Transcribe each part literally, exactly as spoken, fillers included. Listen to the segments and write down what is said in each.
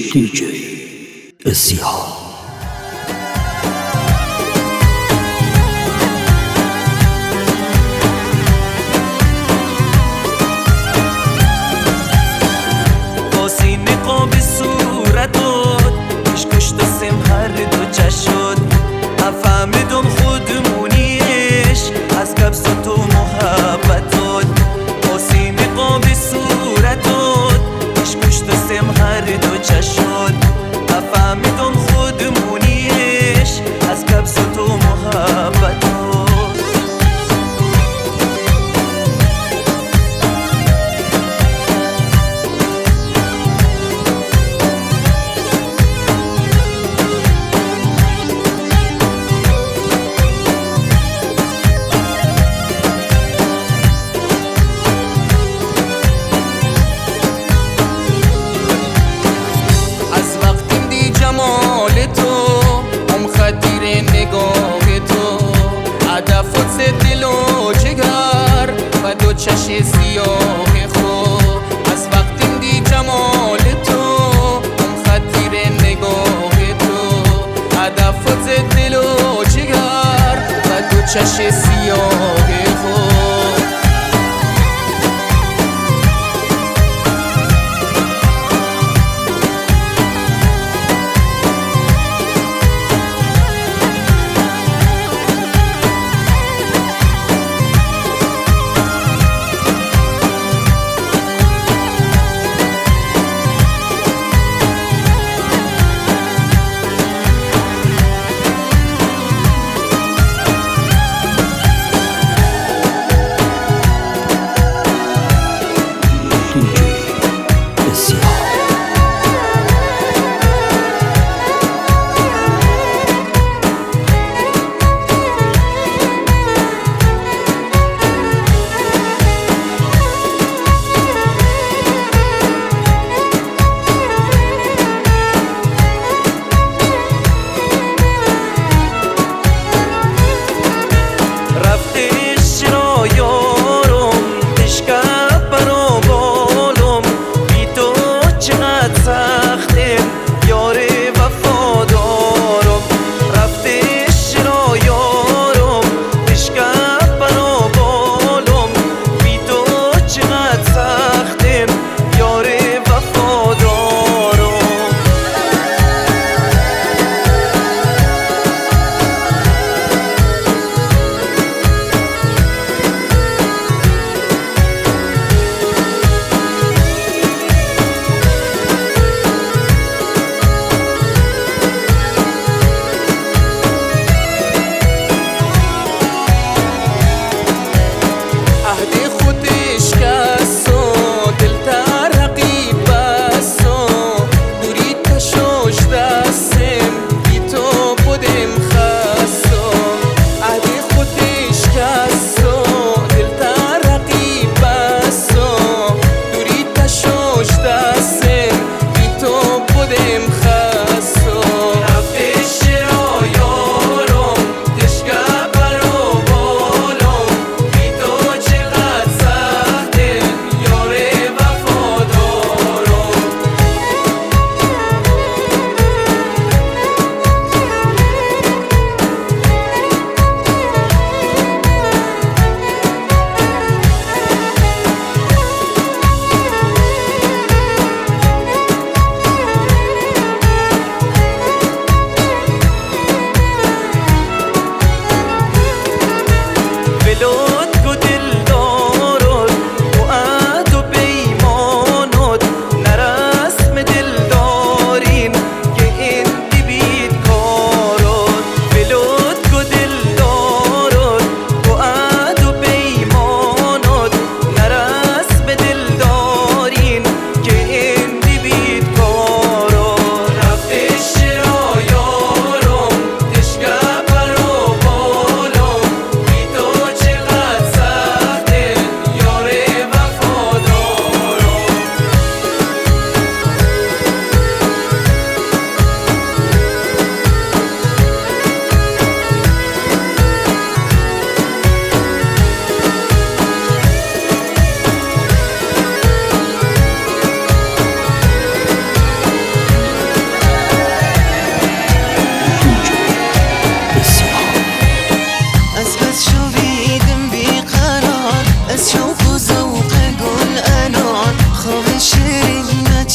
دی جی اسیحا. فهمیدم خودمونیش از کبس تو محبتات آسین قاب صورتات پیش کشت سم هر دو چشات فهمیدم خودمونیش از کبس تو محبتات دل و جگر و دو چش سیاه خود از وقتی دی جمال تو اون خطیر نگاه تو هدفت دل و جگر و دو چش سیاه خود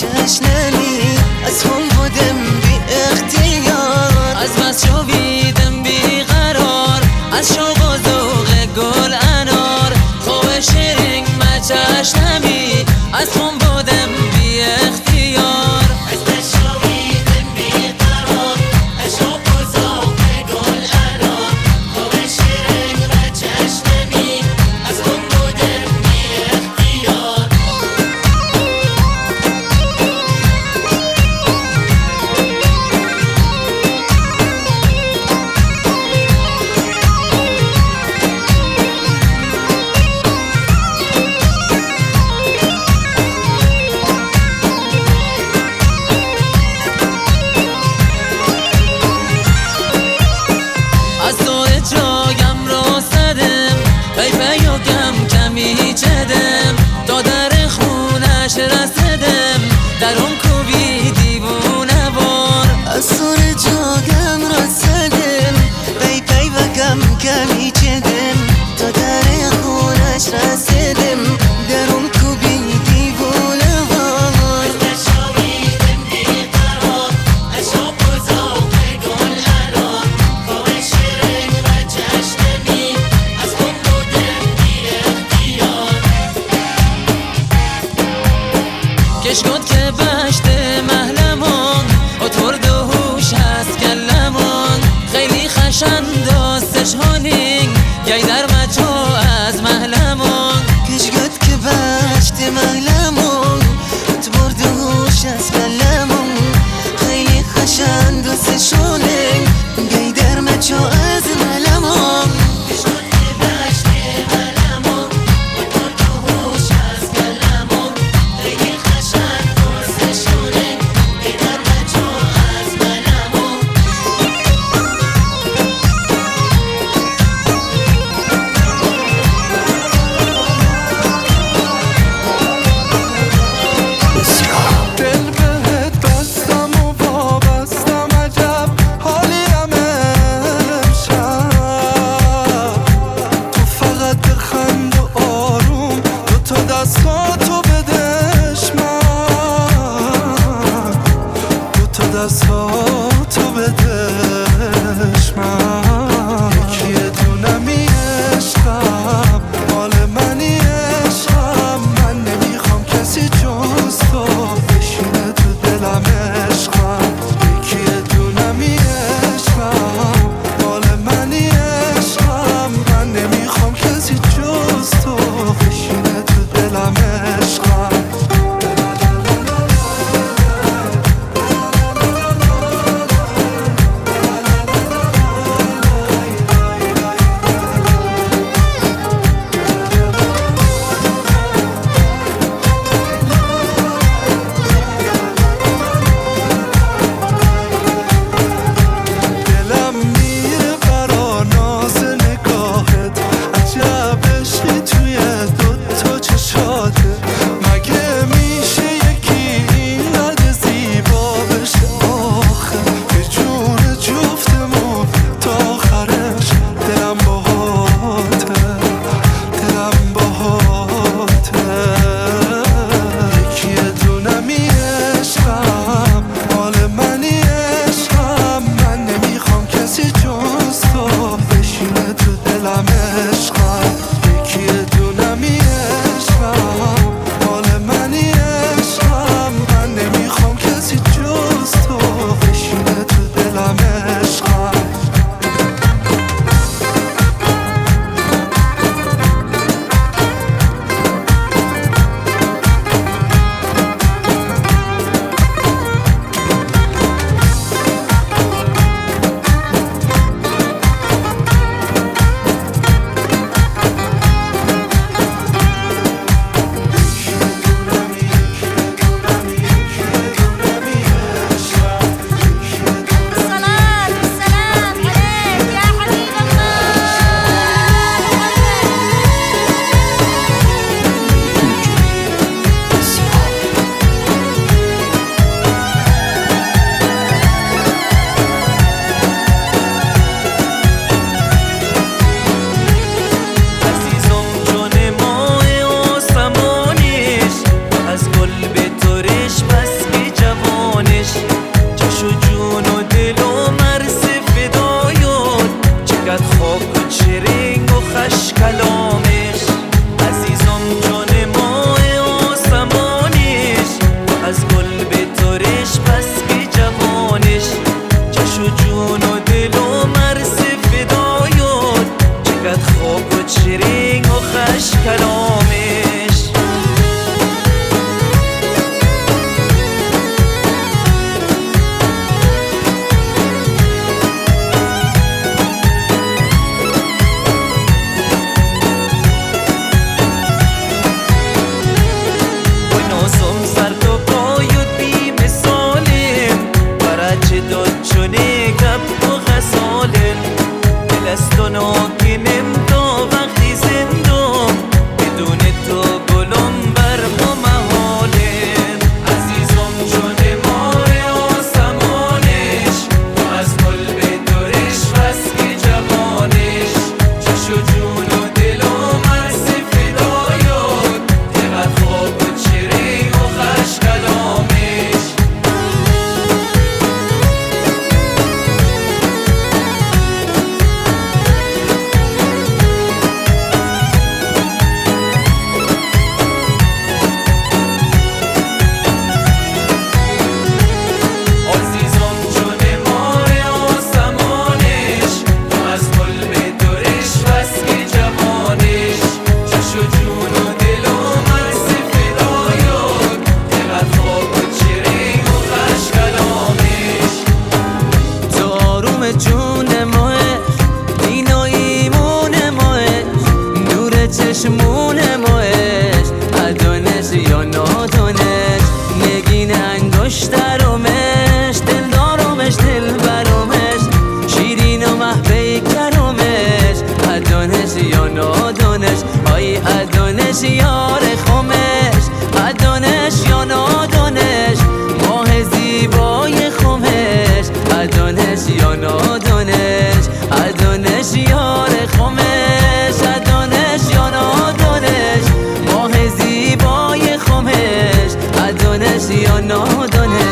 چشنمی از هم بودم بی اختیار، از بس شویدم بی قرار، از شوق و ذوق گل انار. خوب شیرین ما چشنمی از هم بودم بی اختیار، از بس شویدم بی قرار، از شوق و ذوق گل انار. خوب شیرین ما چشنمی از هم بودم بی اختیار. از تو جایم رو زدم، پی پی و کم کمی چدم، تا در خونش رسیدم، در اون کوبی دیوونه وار. از سر جاگم را زدم، پی پی و کم کمی چدم، تا در خونش رسیدم، در اون کوبی دیوونه وار. از بس شویدم بی قرار، از شوق و ذوق گل انار. خوب شیرین و چشنمی از هم بودم بی اختیار. کش گفت که بشت محلمون اتورد و هوش هست کلمون، خیلی خشن داستش هونین گی در مچو از محلمون. کش گفت که بشت محلمون ات برد هوش از کلمون، خیلی خشن دوستشونه گی در مچو از محلمون. کش گفت که بشت محلمون ات برد هوش از کلمون، خیلی خشن دوستشونه گی در مچو از محلمون. دل بهت بستم و وابستم، عجب حالیم امشب. تو فقط بخند و آروم، دو تا دستاتو بدش من، دو تا دستاتو بدش من. یکی دونمی عشقم، مال منی عشقم، من نمیخوام کسی جز تو بشینه تو دلم عشقم. یکی دونمی عشقم، مال منی عشقم، من نمیخوام کسی جز تو بشینه تو دلم عشقم. دورش پس که جوانش چش و جون و دل و مرز فدایت چقدر خواب و چرینگ و خش کلامش ناکنم تا وقتی زندم بدون تو گلم بر ما محالم عزیزم چون ماه آسمانش تو از گل به دورش بس که جوانش چش و جون و دل و مرز فدایت چقدر خواب و چرینگ و خش کلامش جون ماه اینا ایمون ماهش نور چشمون ماهش ادانش یا نادانش نگین انگشترمش دل دارمش دل برمش شیرین و محبه کرمش ادانش یا نادانش آی ادانش یار خمش ادانش یا نادانش ماه زیبای خمش ادانش یا نادانش ادانش یار خمش ادانش یا نادانش ماه زیبای خمش ادانش یا نادانش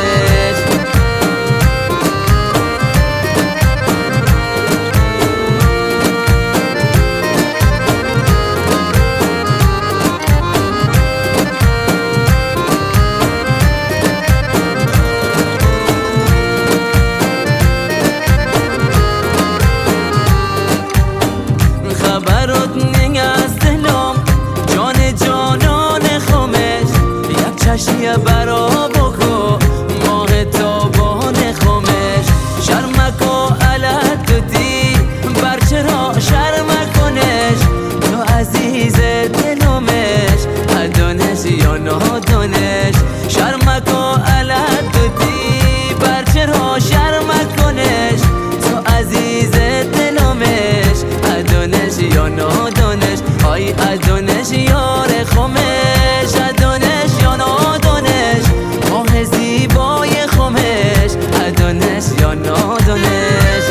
خبرات نگ از دلم جان جانان خمش یک چشیه برا بکو ماه تابان خمش شرمکو علت دودی برچرا شرمکنش تو عزیز دلمش ادانش یا نادانش شرمکو علت دودی برچرا شرمکنش تو عزیز دلمش ادانش یا نادانش آی ادانش یار خمش ادانش یا نادانش ماه زیبای خمش ادانش یا نادانش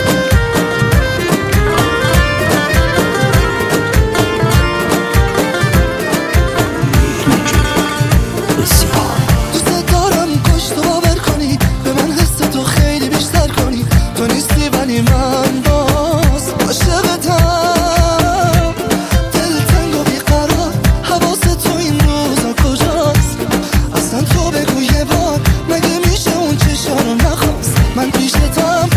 دوست دارم کشت و باور کنی به من حس تو خیلی بیشتر کنی تو نیستی ولی من باز عاشقتم دل تنگ و بیقرار حواست تو این روزا کجاست اصلا تو بگو یه بار مگه میشه اون چشا رو نخواست من پیشتم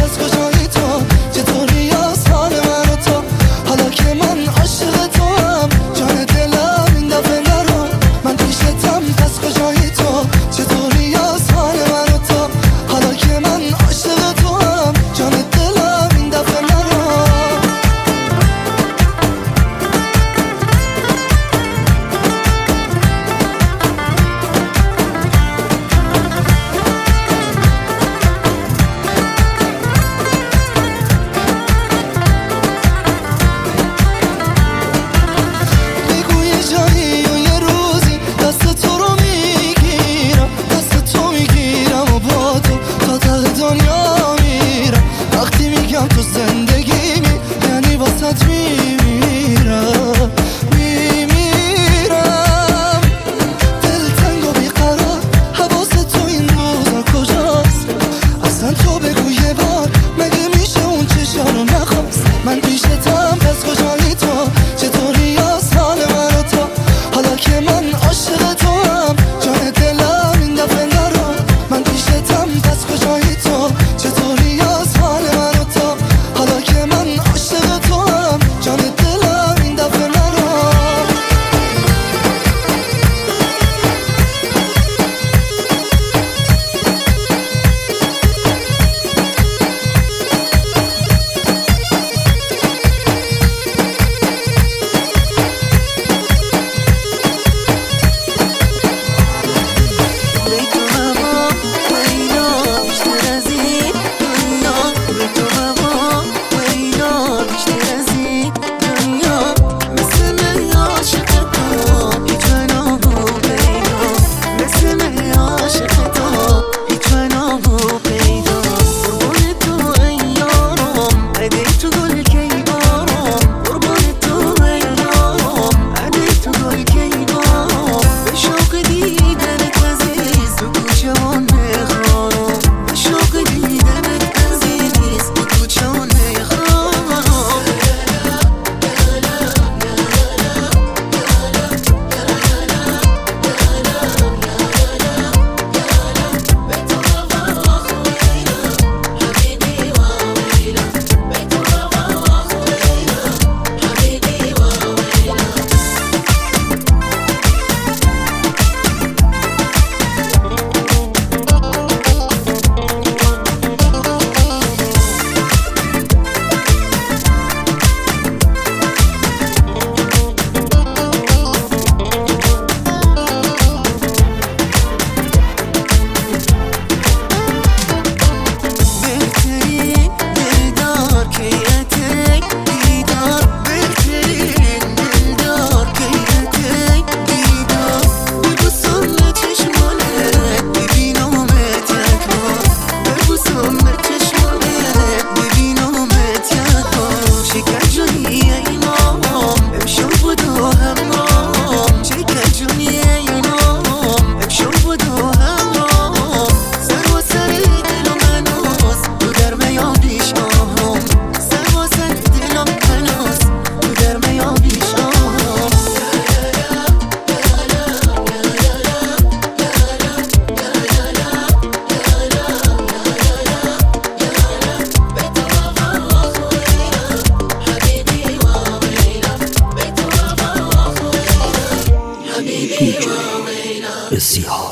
دیجی اسیار